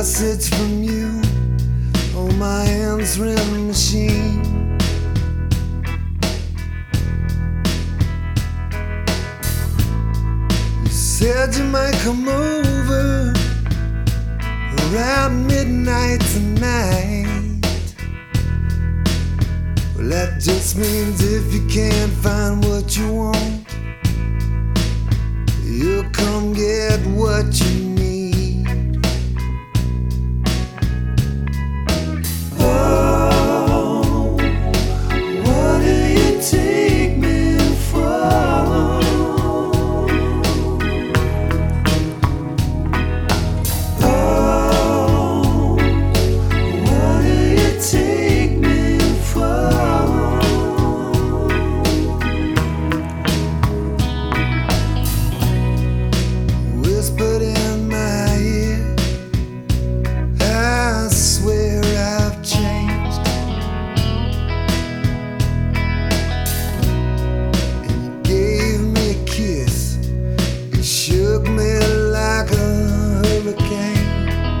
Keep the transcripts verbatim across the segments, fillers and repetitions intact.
message from you on my answering machine. You said you might come over around midnight tonight. Well, that just means if you can't find what you want, you'll come get what you need. Whispered in my ear, I swear I've changed. And you gave me a kiss, it shook me like a hurricane.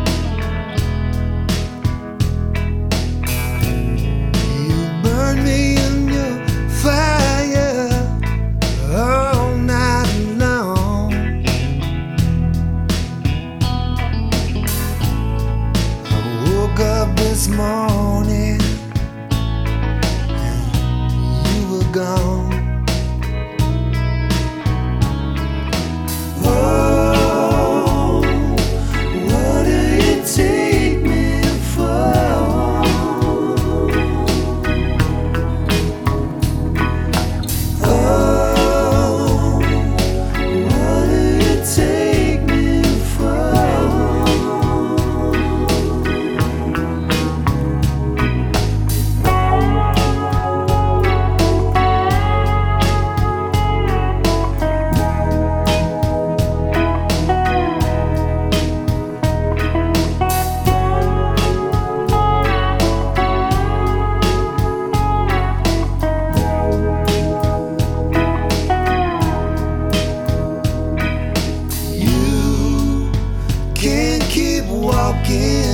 You burned me in your fire all night long. Woke up this morning and you were gone. Oh, what do you take me for? Oh, what do you take me for? You can't keep walking